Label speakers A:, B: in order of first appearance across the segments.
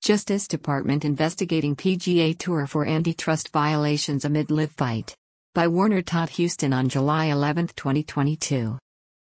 A: Justice Department investigating PGA Tour for antitrust violations amid LIV fight. By Warner Todd Huston on July 11, 2022.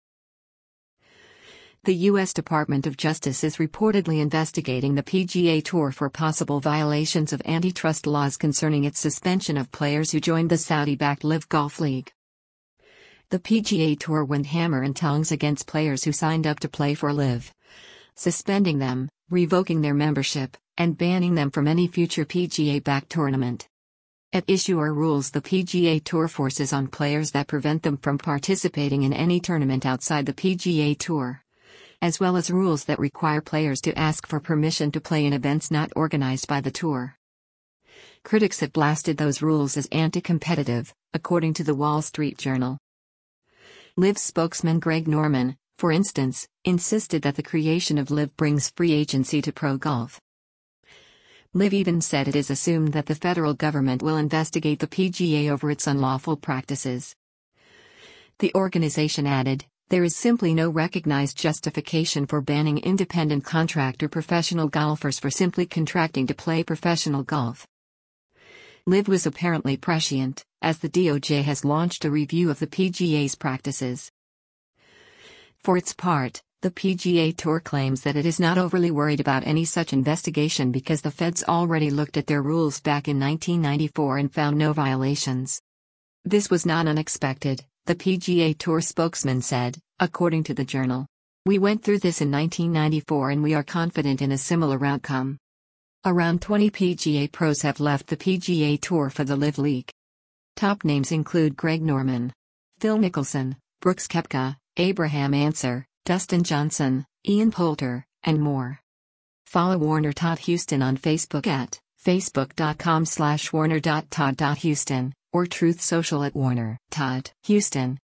A: The U.S. Department of Justice is reportedly investigating the PGA Tour for possible violations of antitrust laws concerning its suspension of players who joined the Saudi-backed LIV Golf League. The PGA Tour went hammer and tongs against players who signed up to play for LIV, suspending them, revoking their membership, and banning them from any future PGA-backed tournament. At issue are rules the PGA Tour forces on players that prevent them from participating in any tournament outside the PGA Tour, as well as rules that require players to ask for permission to play in events not organized by the tour. Critics have blasted those rules as anti-competitive, according to the Wall Street Journal. LIV spokesman Greg Norman, for instance, insisted that the creation of LIV brings free agency to pro golf. LIV even said it is assumed that the federal government will investigate the PGA over its unlawful practices. The organization added, "There is simply no recognized justification for banning independent contractor professional golfers for simply contracting to play professional golf." LIV was apparently prescient, as the DOJ has launched a review of the PGA's practices. For its part, the PGA Tour claims that it is not overly worried about any such investigation because the feds already looked at their rules back in 1994 and found no violations. This was not unexpected, the PGA Tour spokesman said, according to the Journal. "We went through this in 1994 and we are confident in a similar outcome." Around 20 PGA pros have left the PGA Tour for the LIV League. Top names include Greg Norman, Phil Mickelson, Brooks Koepka, Abraham Ancer, Dustin Johnson, Ian Poulter, and more. Follow Warner Todd Huston on Facebook at facebook.com/warner.todd.huston or Truth Social at Warner Todd Huston.